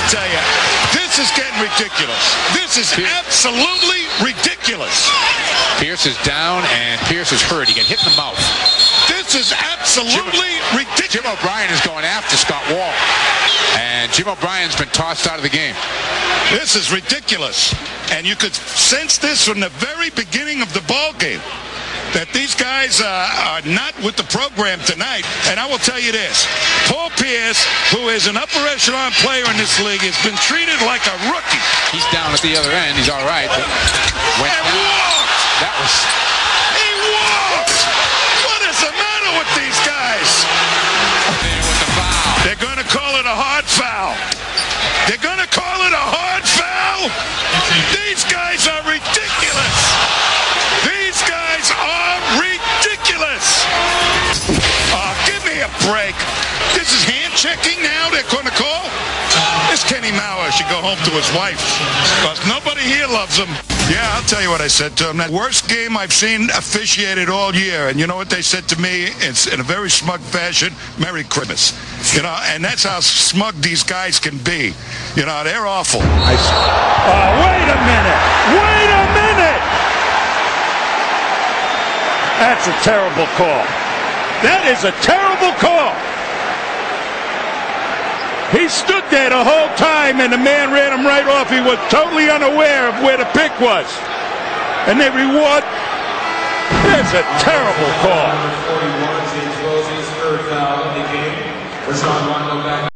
tell you, this is getting ridiculous. This is absolutely ridiculous. Pierce is down, and Pierce is hurt. He got hit in the mouth. This is absolutely ridiculous. Jim O'Brien is going after Scott Wall. And Jim O'Brien's been tossed out of the game. This is ridiculous. And you could sense this from the very beginning of the ball game, that these guys are not with the program tonight. And I will tell you this, Paul Pierce, who is an upper echelon player in this league, has been treated like a rookie. He's down at the other end. He's all right. But and walked! That was... He walked! What is the matter with these guys? With the foul. They're going to call it a hard foul. They're going to call it a hard foul? These guys are ridiculous. These guys are ridiculous. Give me a break. This is hand checking now they're going to call? This Kenny Mauer should go home to his wife, because nobody here loves him. Yeah, I'll tell you what I said to him. That worst game I've seen officiated all year. And you know what they said to me? It's in a very smug fashion, Merry Christmas. You know, and that's how smug these guys can be. You know, they're awful. Wait a minute! Wait a minute! That's a terrible call. That is a terrible call. He stood there the whole time, and the man ran him right off. He was totally unaware of where the pick was. And they reward. That's a terrible call. Number 41, James Rosie's third foul in the game. Rashawn Rondo back